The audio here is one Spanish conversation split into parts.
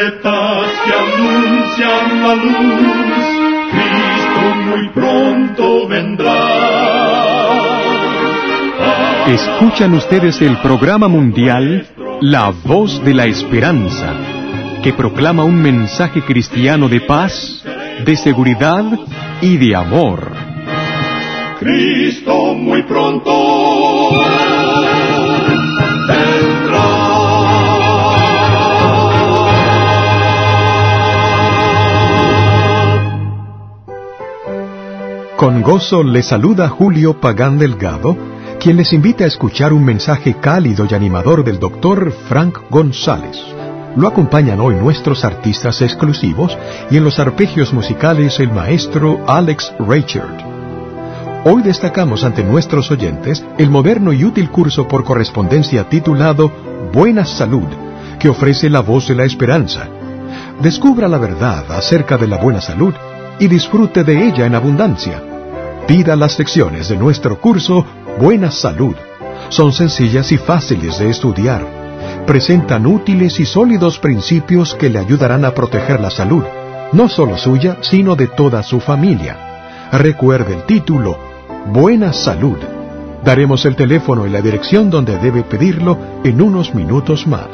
trompetas que anuncian la luz, Cristo muy pronto vendrá. Escuchan ustedes el programa mundial La Voz de la Esperanza, que proclama un mensaje cristiano de paz, de seguridad y de amor. Cristo muy pronto vendrá. Con gozo les saluda Julio Pagán Delgado, quien les invita a escuchar un mensaje cálido y animador del Dr. Frank González. Lo acompañan hoy nuestros artistas exclusivos y en los arpegios musicales el maestro Alex Reichard. Hoy destacamos ante nuestros oyentes el moderno y útil curso por correspondencia titulado Buena Salud, que ofrece la voz de la esperanza. Descubra la verdad acerca de la buena salud y disfrute de ella en abundancia. Pida las lecciones de nuestro curso Buena Salud. Son sencillas y fáciles de estudiar. Presentan útiles y sólidos principios que le ayudarán a proteger la salud, no solo suya, sino de toda su familia. Recuerde el título, Buena Salud. Daremos el teléfono y la dirección donde debe pedirlo en unos minutos más.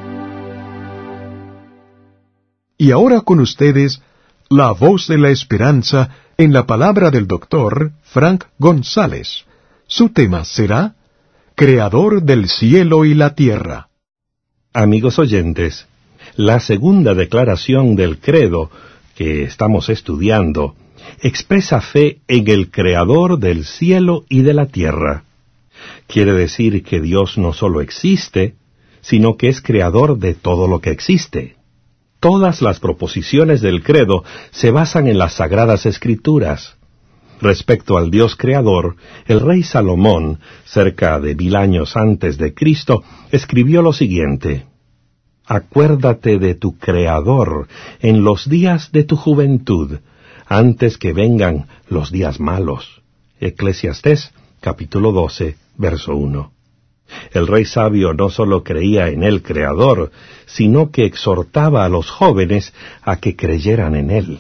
Y ahora con ustedes, La Voz de la Esperanza, en la palabra del Dr. Frank González. Su tema será Creador del cielo y la tierra. Amigos oyentes, la segunda declaración del credo que estamos estudiando expresa fe en el Creador del cielo y de la tierra. Quiere decir que Dios no solo existe, sino que es creador de todo lo que existe. Todas las proposiciones del credo se basan en las Sagradas Escrituras. Respecto al Dios creador, el rey Salomón, cerca de 1000 años antes de Cristo, escribió lo siguiente: Acuérdate de tu Creador en los días de tu juventud, antes que vengan los días malos. Eclesiastés, capítulo 12, verso 1. El rey sabio no solo creía en el Creador, sino que exhortaba a los jóvenes a que creyeran en él.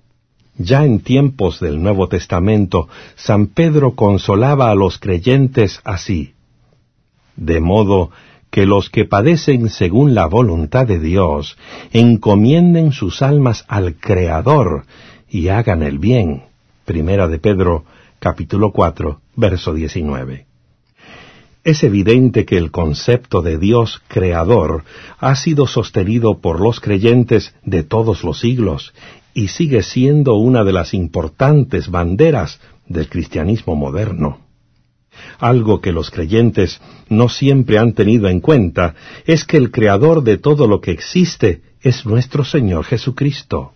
Ya en tiempos del Nuevo Testamento, San Pedro consolaba a los creyentes así: de modo que los que padecen según la voluntad de Dios encomienden sus almas al Creador y hagan el bien. Primera de Pedro, capítulo 4, verso 19. Es evidente que el concepto de Dios creador ha sido sostenido por los creyentes de todos los siglos y sigue siendo una de las importantes banderas del cristianismo moderno. Algo que los creyentes no siempre han tenido en cuenta es que el creador de todo lo que existe es nuestro Señor Jesucristo.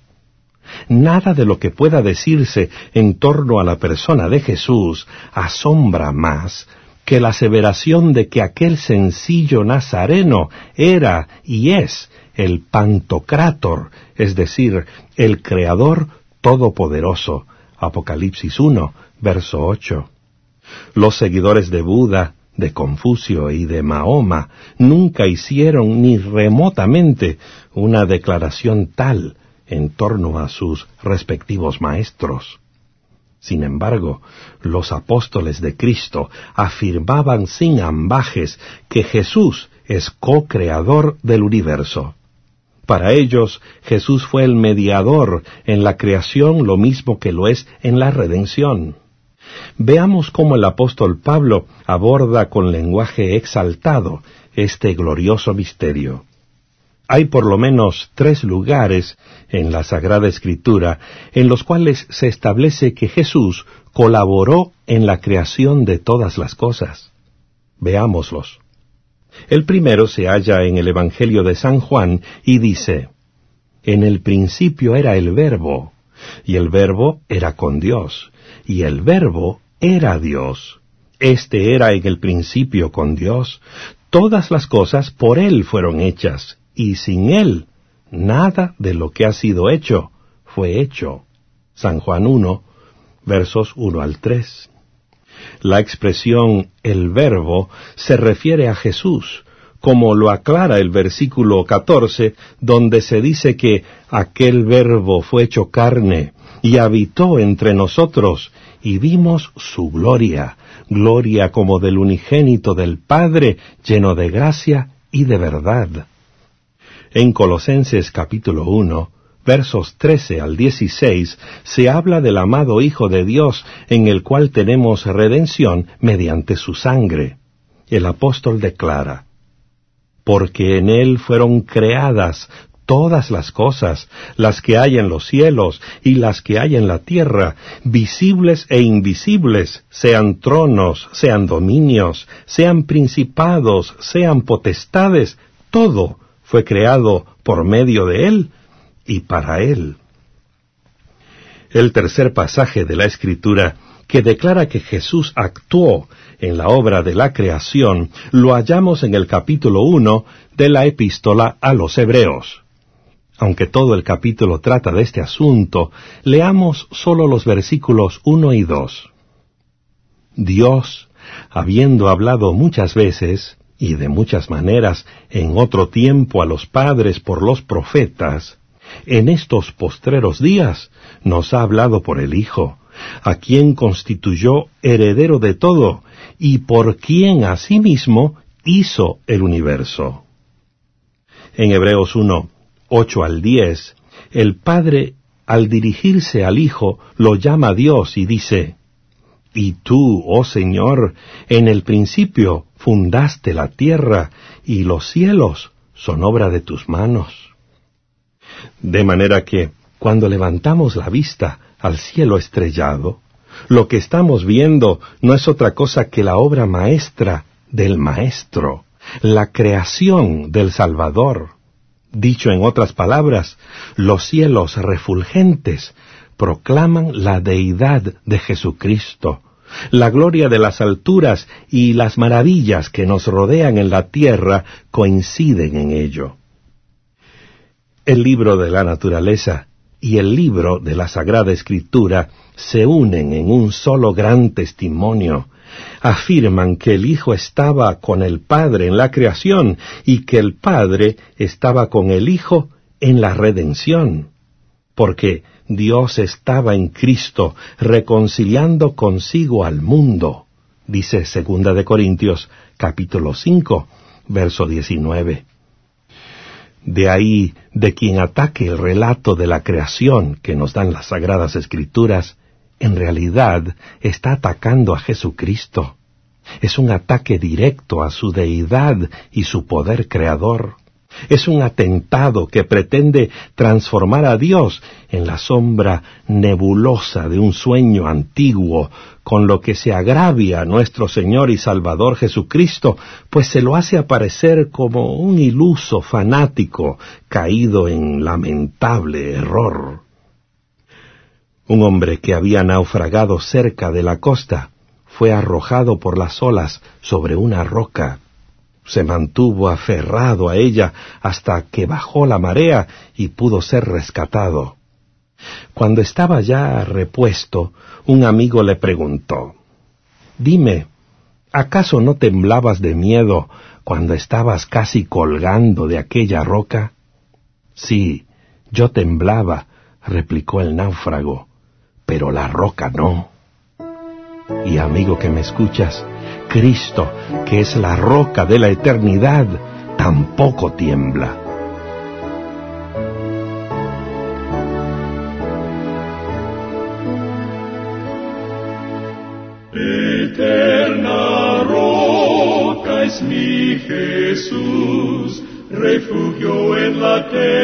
Nada de lo que pueda decirse en torno a la persona de Jesús asombra más que la aseveración de que aquel sencillo nazareno era y es el Pantocrátor, es decir, el Creador Todopoderoso. Apocalipsis 1, verso 8. Los seguidores de Buda, de Confucio y de Mahoma nunca hicieron ni remotamente una declaración tal en torno a sus respectivos maestros. Sin embargo, los apóstoles de Cristo afirmaban sin ambajes que Jesús es co-creador del universo. Para ellos, Jesús fue el mediador en la creación, lo mismo que lo es en la redención. Veamos cómo el apóstol Pablo aborda con lenguaje exaltado este glorioso misterio. Hay por lo menos 3 lugares en la Sagrada Escritura en los cuales se establece que Jesús colaboró en la creación de todas las cosas. Veámoslos. El primero se halla en el Evangelio de San Juan y dice: En el principio era el Verbo, y el Verbo era con Dios, y el Verbo era Dios. Este era en el principio con Dios. Todas las cosas por Él fueron hechas, y sin Él, nada de lo que ha sido hecho fue hecho. San Juan 1, versos 1 al 3. La expresión el Verbo se refiere a Jesús, como lo aclara el versículo 14, donde se dice que aquel Verbo fue hecho carne y habitó entre nosotros, y vimos su gloria, gloria como del unigénito del Padre, lleno de gracia y de verdad. En Colosenses capítulo 1, versos 13 al 16, se habla del amado Hijo de Dios, en el cual tenemos redención mediante su sangre. El apóstol declara: porque en él fueron creadas todas las cosas, las que hay en los cielos y las que hay en la tierra, visibles e invisibles, sean tronos, sean dominios, sean principados, sean potestades, todo fue creado por medio de él y para él. El tercer pasaje de la Escritura, que declara que Jesús actuó en la obra de la creación, lo hallamos en el capítulo 1 de la Epístola a los Hebreos. Aunque todo el capítulo trata de este asunto, leamos solo los versículos 1 y 2. Dios, habiendo hablado muchas veces, y de muchas maneras, en otro tiempo a los padres por los profetas, en estos postreros días nos ha hablado por el Hijo, a quien constituyó heredero de todo, y por quien asimismo hizo el universo. En Hebreos 1, 8 al 10, el Padre, al dirigirse al Hijo, lo llama Dios y dice: y tú, oh Señor, en el principio fundaste la tierra, y los cielos son obra de tus manos. De manera que, cuando levantamos la vista al cielo estrellado, lo que estamos viendo no es otra cosa que la obra maestra del Maestro, la creación del Salvador. Dicho en otras palabras, los cielos refulgentes proclaman la deidad de Jesucristo. La gloria de las alturas y las maravillas que nos rodean en la tierra coinciden en ello. El libro de la naturaleza y el libro de la Sagrada Escritura se unen en un solo gran testimonio. Afirman que el Hijo estaba con el Padre en la creación y que el Padre estaba con el Hijo en la redención, porque Dios estaba en Cristo reconciliando consigo al mundo, dice 2 de Corintios capítulo 5, verso 19. De ahí, de quien ataque el relato de la creación que nos dan las Sagradas Escrituras, en realidad está atacando a Jesucristo. Es un ataque directo a su deidad y su poder creador. Es un atentado que pretende transformar a Dios en la sombra nebulosa de un sueño antiguo, con lo que se agravia a nuestro Señor y Salvador Jesucristo, pues se lo hace aparecer como un iluso fanático caído en lamentable error. Un hombre que había naufragado cerca de la costa fue arrojado por las olas sobre una roca. Se mantuvo aferrado a ella hasta que bajó la marea y pudo ser rescatado. Cuando estaba ya repuesto, un amigo le preguntó: «Dime, ¿acaso no temblabas de miedo cuando estabas casi colgando de aquella roca?» «Sí, yo temblaba», replicó el náufrago, «pero la roca no». Y amigo que me escuchas, Cristo, que es la roca de la eternidad, tampoco tiembla. Eterna roca es mi Jesús, refugio en la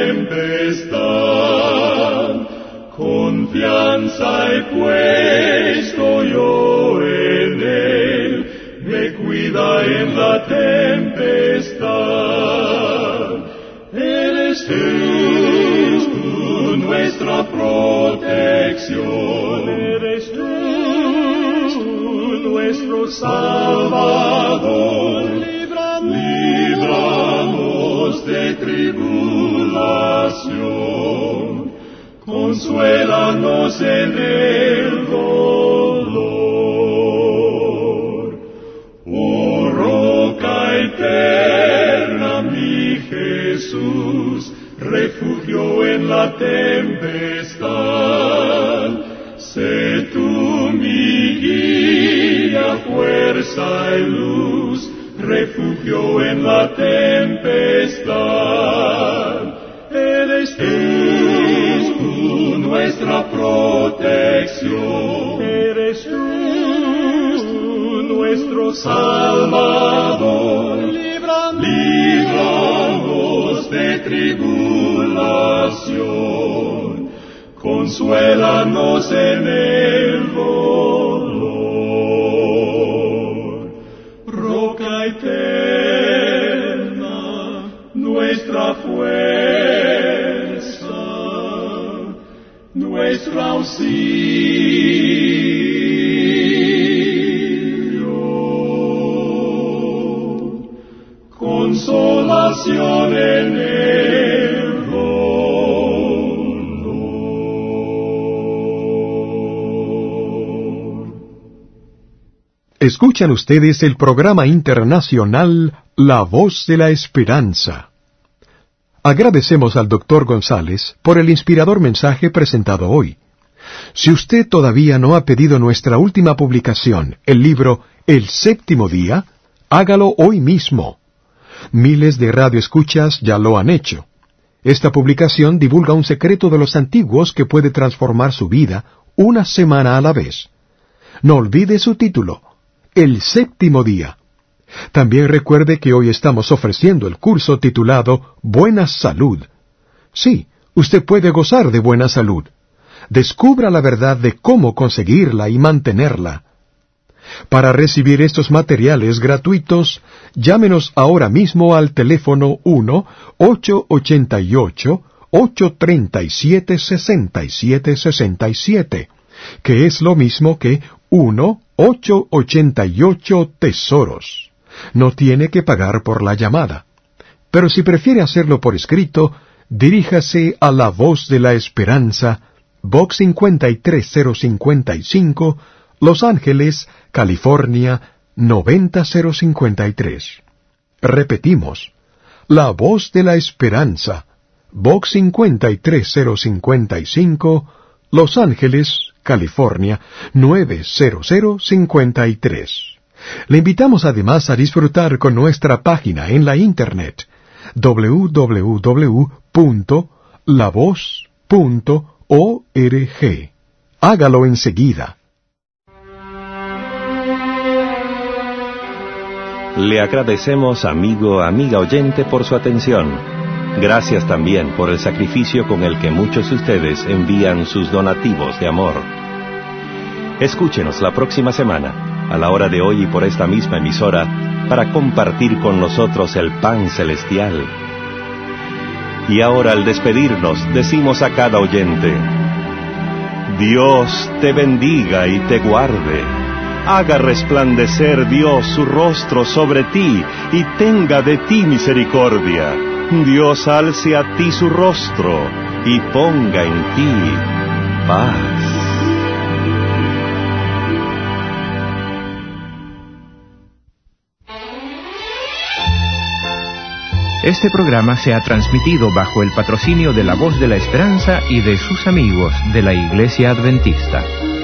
tempestad. Confianza he puesto yo en él, me cuida en la tempestad. Eres tú nuestra protección, eres tú nuestro Salvador. Líbranos de tribulación, consuélanos en el dolor. Oh roca eterna, fuerza y luz, refugio en la tempestad. Eres tú nuestra protección. Eres tú nuestro Salvador. Líbranos de tribulación. Consuélanos en el dolor. Roca eterna, nuestra fuerza, nuestro auxilio, consolación en el dolor. Escuchan ustedes el programa internacional La Voz de la Esperanza. Agradecemos al Dr. González por el inspirador mensaje presentado hoy. Si usted todavía no ha pedido nuestra última publicación, el libro El Séptimo Día, hágalo hoy mismo. Miles de radioescuchas ya lo han hecho. Esta publicación divulga un secreto de los antiguos que puede transformar su vida una semana a la vez. No olvide su título, El Séptimo Día. También recuerde que hoy estamos ofreciendo el curso titulado Buena Salud. Sí, usted puede gozar de buena salud. Descubra la verdad de cómo conseguirla y mantenerla. Para recibir estos materiales gratuitos, llámenos ahora mismo al teléfono 1-888-837-6767, que es lo mismo que 1-888-TESOROS. No tiene que pagar por la llamada. Pero si prefiere hacerlo por escrito, diríjase a La Voz de la Esperanza, Box 53055, Los Ángeles, California, 90053. Repetimos, La Voz de la Esperanza, Box 53055, Los Ángeles, California, 90053. Le invitamos además a disfrutar con nuestra página en la Internet, www.lavoz.org. Hágalo enseguida. Le agradecemos, amiga oyente, por su atención. Gracias también por el sacrificio con el que muchos de ustedes envían sus donativos de amor. Escúchenos la próxima semana, a la hora de hoy y por esta misma emisora, para compartir con nosotros el pan celestial. Y ahora, al despedirnos, decimos a cada oyente: Dios te bendiga y te guarde. Haga resplandecer Dios su rostro sobre ti y tenga de ti misericordia. Dios alce a ti su rostro y ponga en ti paz. Este programa se ha transmitido bajo el patrocinio de La Voz de la Esperanza y de sus amigos de la Iglesia Adventista.